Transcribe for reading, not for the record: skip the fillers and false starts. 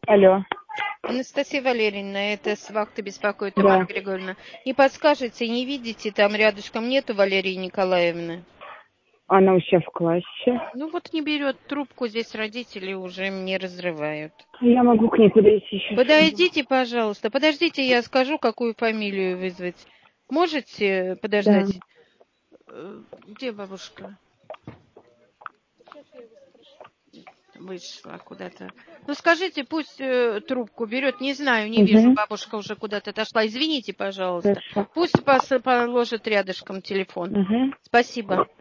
Алло, Анастасия Валерьевна, это с вахты беспокоит Тамара да. Григорьевна. Не подскажете, не видите, там рядышком нету Валерии Николаевны? Она у себя в классе. Ну вот не берет трубку, здесь родители уже мне разрывают. Я могу к ней подойти сейчас. Подойдите, пожалуйста. Подождите, я скажу, какую фамилию вызвать. Можете Да. подождать? Где бабушка? Вышла куда-то. Ну скажите, пусть трубку берет. Не знаю, не вижу, Угу. бабушка уже куда-то отошла. Извините, пожалуйста. Хорошо. Пусть положит рядышком телефон. Угу. Спасибо.